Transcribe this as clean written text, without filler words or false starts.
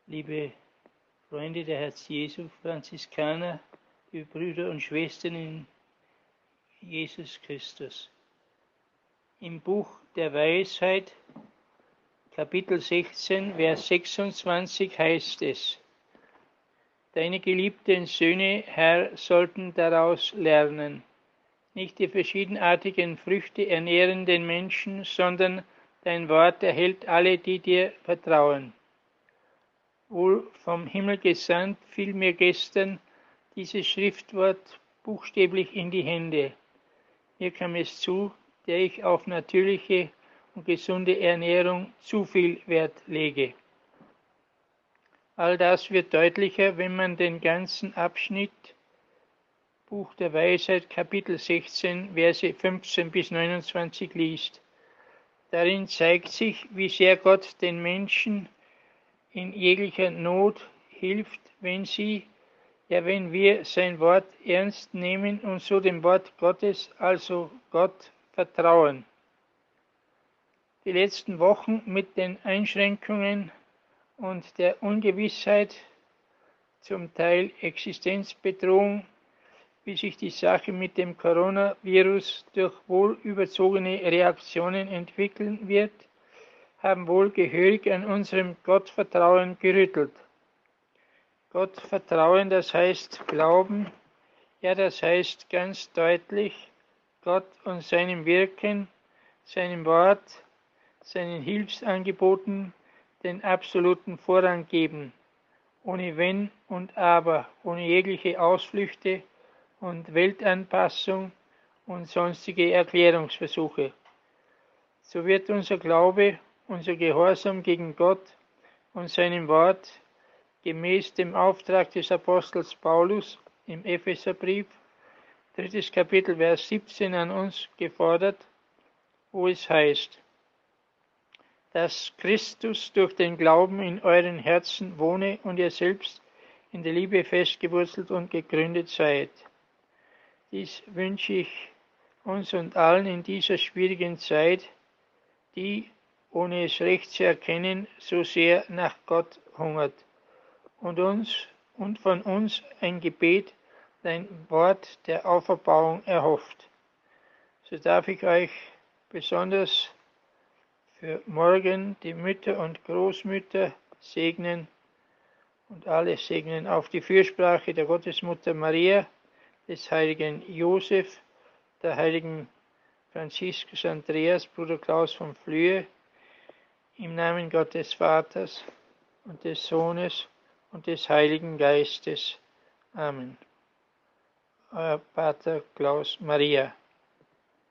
Liebe Freunde der Herz Jesu, Franziskaner, liebe Brüder und Schwestern in Jesus Christus. Im Buch der Weisheit, Kapitel 16, Vers 26 heißt es: Deine geliebten Söhne, Herr, sollten daraus lernen. Nicht die verschiedenartigen Früchte ernähren den Menschen, sondern dein Wort erhält alle, die dir vertrauen. Wohl vom Himmel gesandt, fiel mir gestern dieses Schriftwort buchstäblich in die Hände. Mir kam es zu, der ich auf natürliche und gesunde Ernährung zu viel Wert lege. All das wird deutlicher, wenn man den ganzen Abschnitt Buch der Weisheit, Kapitel 16, Verse 15 bis 29 liest. Darin zeigt sich, wie sehr Gott den Menschen in jeglicher Not hilft, wenn wir sein Wort ernst nehmen und so dem Wort Gottes, also Gott, vertrauen. Die letzten Wochen mit den Einschränkungen und der Ungewissheit, zum Teil Existenzbedrohung, wie sich die Sache mit dem Coronavirus durch wohl überzogene Reaktionen entwickeln wird, haben wohl gehörig an unserem Gottvertrauen gerüttelt. Gottvertrauen, das heißt Glauben, ja, das heißt ganz deutlich Gott und seinem Wirken, seinem Wort, seinen Hilfsangeboten den absoluten Vorrang geben, ohne Wenn und Aber, ohne jegliche Ausflüchte und Weltanpassung und sonstige Erklärungsversuche. So wird unser Glaube, unser Gehorsam gegen Gott und seinem Wort gemäß dem Auftrag des Apostels Paulus im Epheserbrief, 3. Kapitel, Vers 17 an uns gefordert, wo es heißt: Dass Christus durch den Glauben in euren Herzen wohne und ihr selbst in der Liebe festgewurzelt und gegründet seid. Dies wünsche ich uns und allen in dieser schwierigen Zeit, die, ohne es recht zu erkennen, so sehr nach Gott hungert und von uns ein Gebet, ein Wort der Auferbauung erhofft. So darf ich euch besonders für morgen die Mütter und Großmütter segnen und alle segnen auf die Fürsprache der Gottesmutter Maria, des heiligen Josef, der heiligen Franziskus Andreas, Bruder Klaus von Flühe, im Namen Gottes Vaters und des Sohnes und des Heiligen Geistes. Amen. Euer Pater Klaus Maria.